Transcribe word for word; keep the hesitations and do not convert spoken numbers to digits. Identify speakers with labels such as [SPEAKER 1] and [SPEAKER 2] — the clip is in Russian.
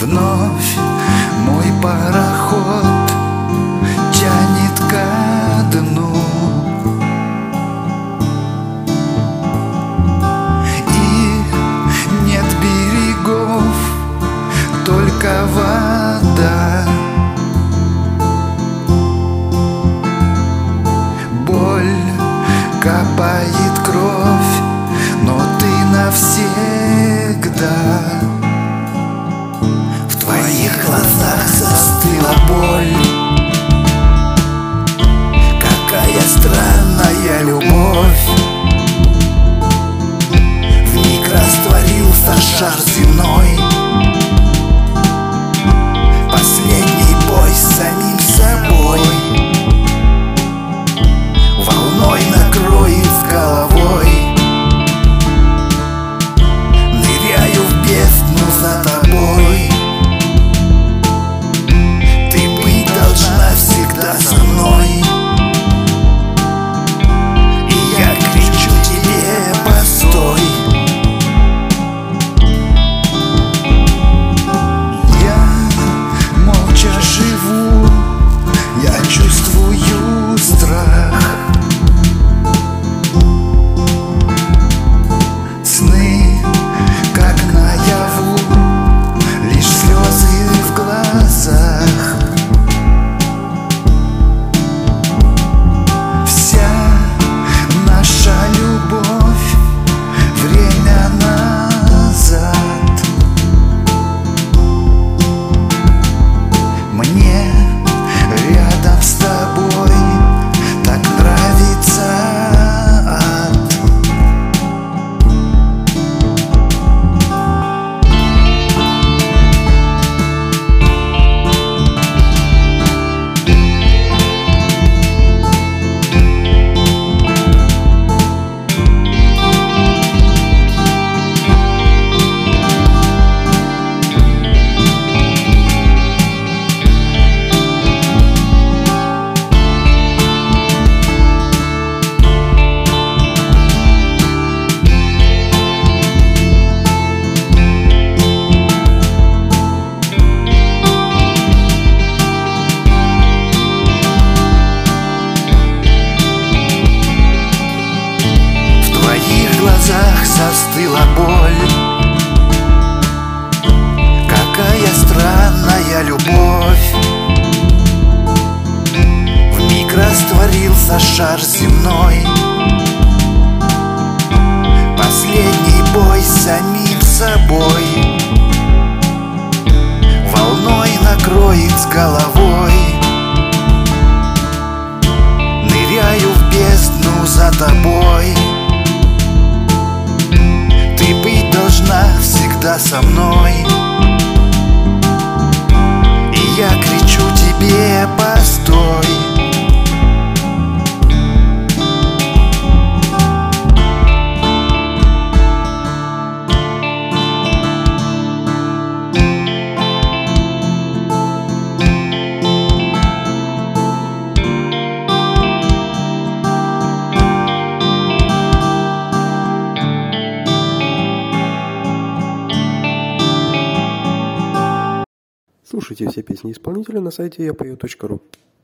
[SPEAKER 1] Вновь мой пароход тянет ко дну, и нет берегов, только вода. Боль, капает кровь, но ты навсегда. В твоих глазах застыла боль. Какая странная любовь. Вмиг растворился шар земной. Последний бой с самим собой. Волной накроет с головой. Ныряю в бездну за тобой. Ты быть должна всегда со мной. И я кричу тебе: постой. Я молча живу, я чувствую страх. Сны, как наяву, лишь слезы в глазах. Вся наша любовь — время назад. Мне рядом с тобой так нравится ад. В глазах застыла боль. Какая странная любовь. Вмиг растворился шар земной. Последний бой с самим собой. Волной накроет с головой. Ныряю в бездну за тобой. Ты быть должна всегда со мной. И я кричу тебе: постой.
[SPEAKER 2] Слушайте все песни исполнителя на сайте я пою точка ру.